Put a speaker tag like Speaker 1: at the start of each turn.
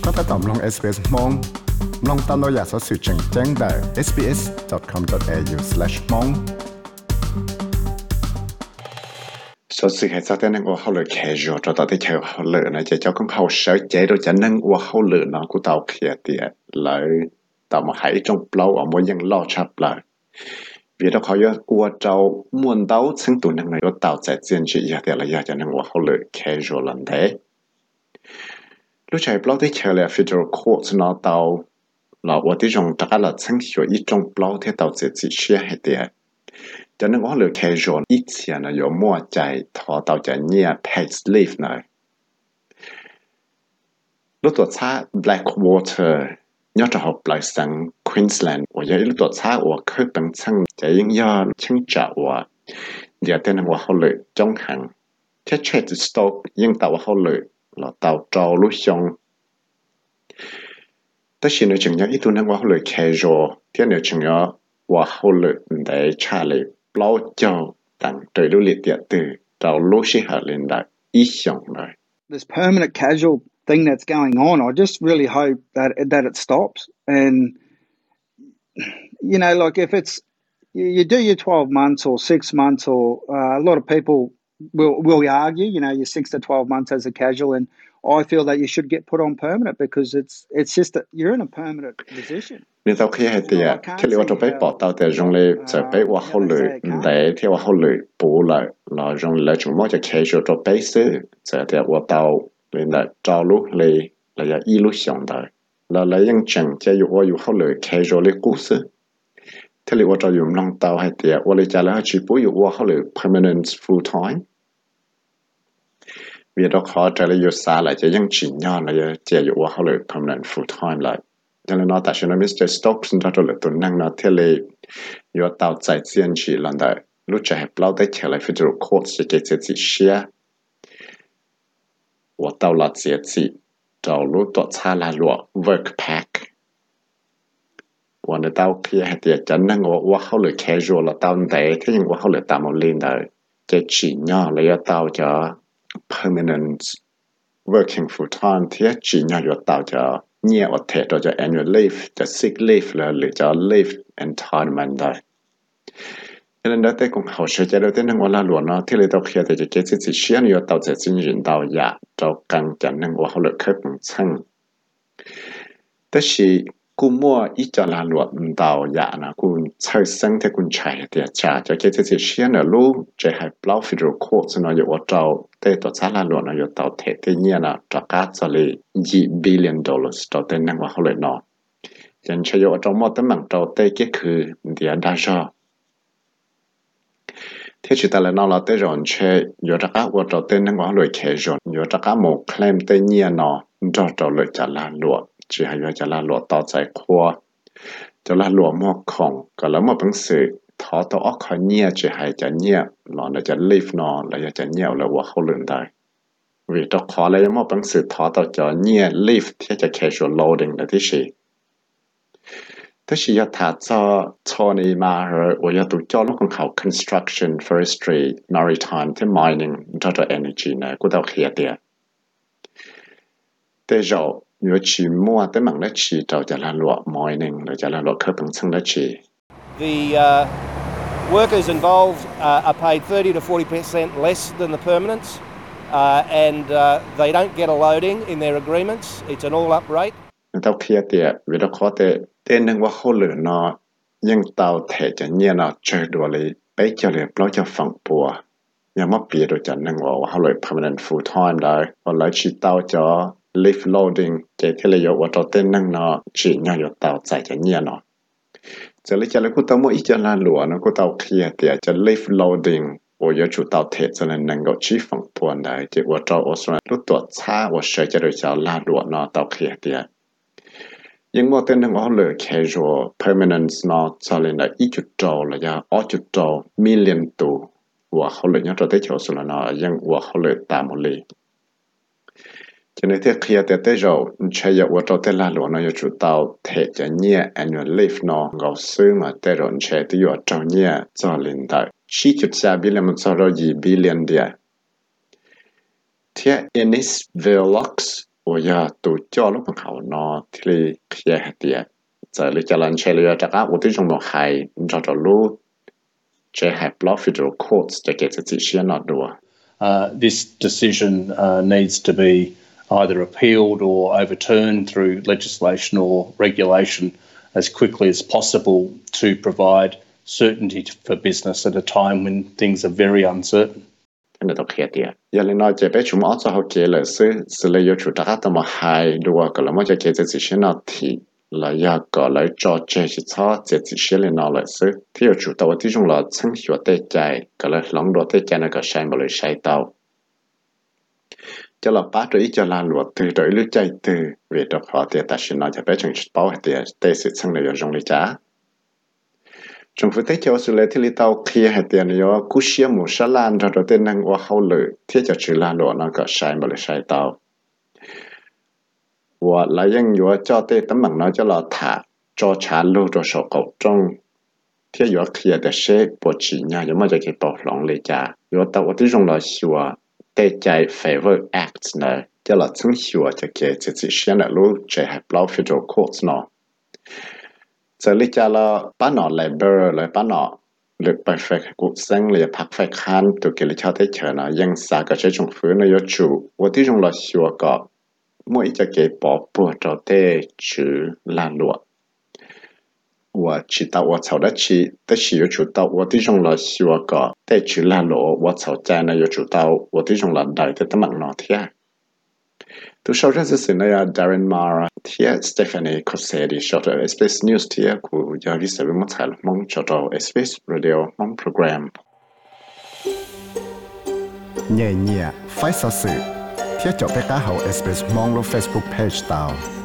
Speaker 1: ก็ถ้าตอบลง SBS มองลองตามเราอยากสอสื่อแจ้งได้ sbs.com.au/mong สอสื่อให้ซะแต่นั่งว่าเขาเลย casual ตัวที่เขาเลยนะจะเจ้าของเขาใช้ใจเราจะนั่งว่าเขาเลยนะกูตาวเคลียร์เตียเลยต่อมาให้จงเปล่าอ่ะมันยังล่อชับเลยvì đóเขาว่าว่าเจ้าม้วนเต้าซึ่งตัวนั่งในรถเต้าใจเจียนชี้แต่ละอย่างจะนั่งว่าเขาเลย casual ลันเทลูกชายเปล่าที่เชื่อเลย federal court นอเต้าเราว่าที่จงตะการละซึ่งช่วยอีจงเปล่าที่เต้าเจียเชี่ยให้เดียจะนั่งว่าเลย casual อีเสียนะอยู่มั่วใจทอเต้าจะเนี่ย paid leave หน่อยลูกตัวช้า Blackwater nhớ cho học lại sang Queensland 我有一个差我去本身就应要清找我也得能我好累中行这 trade stock 应到我好累了到找路上但是呢仲有一度呢我好累 casual 天呢仲有我好累唔得差嚟包就等對路列啲對找路是合連來意想來
Speaker 2: This permanent casual thing that's going on, I just really hope that it stops. And you know, like if it's you do your 12 months or 6 months, or a lot of people will argue, you know, your 6 to 12 months as a casual, and I feel that you should get put on permanent because it's just that you're in a permanent position.
Speaker 1: 你都可以係啲啊，ที่เราจะไปปอด到แต่用嚟就ไปว่า好累，唔得ที่ว่า好累補嚟，嗱用嚟全部就 casual 做 base，就係話到你嚟找路嚟嚟有一路上的，嗱嚟認真就要我要好累 casual 嘅故事，ที่เราจะ用能到係啲，我哋就嚟去補要我好累 permanent full time。vì đó khó trả lời xa lại cho những chuyện nhỏ là chỉ dụ họ lời permanent full time lại cho nên nó tại sao Mr. Stokes nó cho lời tuần năng nó theo lời yêu tạo giải chiến chỉ lần đấy lúc trẻ bao tới trở lại federal court sẽ cái gì xia và tạo là gì tạo lúc tổ chức là luật work pack và nó tạo kia hay thì cho nên họ họ lời casual là tạo đấy thế nhưng họ lời tạo một lên đấy cái chuyện nhỏ là yêu tạo cho permanent working full time ที่จริงอยู่ต่อจะเนี่ยว่าเทตัวจะ annual leave จะ sick leave หรือจะ leave entitlement ได้ดังนั้นแต่คงเขาใช้จะได้นั่งว่าละหลวงเนาะที่เราต้องเคลียร์แต่จะเกิดสิ่งเชี่ยนอยู่ต่อจะจริงยืนต่อยาจะกังจะนั่งว่าเขาเลิกเคยเป็นช่างแต่สิกูมั่วอีจะละหลวงต่อยานะกูใช้ซึ่งที่กูใช้เดียจะเกิดสิ่งเชี่ยนลูกจะให้เปล่า federal court เนาะอยู่ว่าจะแต่ตัวชาละหลวงอยู่ต่อเทที่เนี่ยนะจะการจะเลย$2 billionต่อแต่นั่งว่าเขาเลยเนาะยันใช้อยู่ว่าจะหมดตั้งมันต่อแต่ก็คือเดียได้จ้ะที่สุดแต่ละน้องเราแต่ย้อนใช้อยู่จะการว่าจะแต่นั่งว่าเขาเลยแค่ย้อนอยู่จะการหมกเคลมแต่เนี่ยเนาะจะเลยจะละหลวง只係要就啦落到在跨，就啦落莫空，個啦莫本事，他到屋企呢只係就呢，攞嚟就 live 咯，嚟就呢嚟話好輪大，為到跨嚟莫本事，他到就呢 live ที่จะ casual loading 嚟ที่是，但是要他做錯你嘛係，我要讀咗ลูกของเขา construction forestry maritime ที่ mining 做做 energy 呢，กู到企啲，แต่就。如果去摸得忙得去，就來落 mining， 就來落科本身得去。
Speaker 3: The workers involved are paid 30 to 40% less than the permanents, and they don't get a loading in their agreements. It's an all-up rate.
Speaker 1: 到kia tiệt, vì đó khó tiệt, tên năngว่าเขาเหลือเนาะยังเตาเทจะเนี่ยเนาะเจอตัวเลยไปจะเลยปล่อยจะฝังปัวยังมาเปลี่ยนตัวจะนั่งว่าเขาเลย permanent full time ได้พอเลยชิเตาจะlift loading 这ที่เราว่าเราเต้นนั่งเนาะจีเนี่ยอยู่เตาใจจะเนี่ยเนาะจะเลยจะเลยกูต้องมั่วอีจะลาหลัวเนาะกูต้องเคลียร์เดี๋ยวจะ lift loading 我要做到เทจะเลย能够去放ปวนได้จะว่าเราเอาส่วนรู้ตัวช้าว่าเชื่อจะเลยจะลาหลัวเนาะต้องเคลียร์เดี๋ยวยังว่าเต้นนั่งว่าเลย casual permanent เนาะจะเลยนะ1.2เลยจะ2.2 million ตัวว่าเขาเลยเนี่ยเราได้เจอส่วนเนาะยังว่าเขาเลยตามหมดเลยcho nên thế khi tới rồi chơi giờ tôi tới là luôn nó chủ tàu thể cho nhẹ annual leave nó ngầu xưa mà tới rồi chơi tới giờ trong nhẹ cho lên đại 7.3 billion một số rồi 2 billion đi thế Innis Velox 我要都叫了不好呢，提里开点，在里加兰车里这个我对中国还找着路，这还 block federal courts 这个自己先拿多。
Speaker 4: This decision needs to be either appealed or overturned through legislation or regulation as quickly as possible to provide certainty for business at a time when things are very uncertain.
Speaker 1: Cái này tôi khía tiệt. Giờ lên nói chỉ biết chúng ở chỗ họ kể là sự lấy chủ trả tao mà hai đua cái là mới cho kể chỉ xin nó thì là giờ cái lấy cho chơi chỉ cho chỉ xin lên nó là thì ở chủ tao thì chúng là chân hiểu tê chạy cái là lòng đua tê chạy nó cái sai mà lấy sai tao cho là bắt rồi cho là luật từ rồi lấy chạy từ về đó họ thì ta xin nói chỉ biết chúng bảo thì tê sự chân này dùng lấy trả chúng phải thấy cho sự lệ thì lý tàu kia hay tiền yo cú xia một sa lan rồi tên năng qua hậu lử thiết cho chữ lan đồ nó có sai mà lại sai tàu và lạiยังyo cho tên tấm bằng nó cho là thả cho trả lưu cho sổ cầu trong thiết yo kia để sẽ bộ chỉ nhà yo mà cho cái bảo lòng lấy trả yo tàu tí trong là xua tê chạy favor act này cho là chứng xua cho cái chỉ xem là lưu chạy hay blow federal courts nó giờ lý cha là bán nọ labor lại bán nọ lực bài phép cuộc sống lại phát phép khăn từ cái lý cha thấy chờ nó ยัง xa cái chế trong phía nó yếu chủ và tí trong là xua có mỗi cái bỏ bùa cho tê chữ lan lụa và chỉ tạo và sau đó chỉ tới chỉ yếu chủ tạo và tí trong là xua có tê chữ lan lụa và sau cha nó yếu chủ tạo và tí trong là đại tới tấm bằng nó thế tu sau đó sẽ nói Darren Mara thì Stephanie Cossetti cho SBS News thì của giáo viên sẽ mất thời mong cho SBS Radio mong program
Speaker 5: nhẹ nhẹ phải sao sự thiết cho cái cá hậu SBS mong lo Facebook page tao